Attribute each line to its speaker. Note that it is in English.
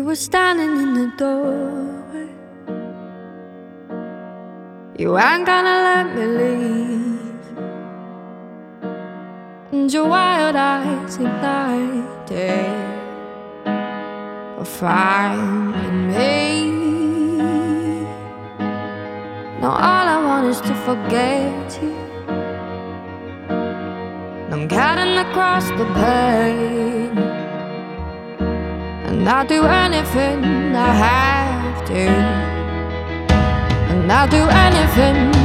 Speaker 1: were standing in the doorway. You ain't gonna let me leave, and your wild eyes ignited a fire in me. Now all I want is to forget you. I'm cutting across the pain, and I'll do anything I have to, and I'll do anything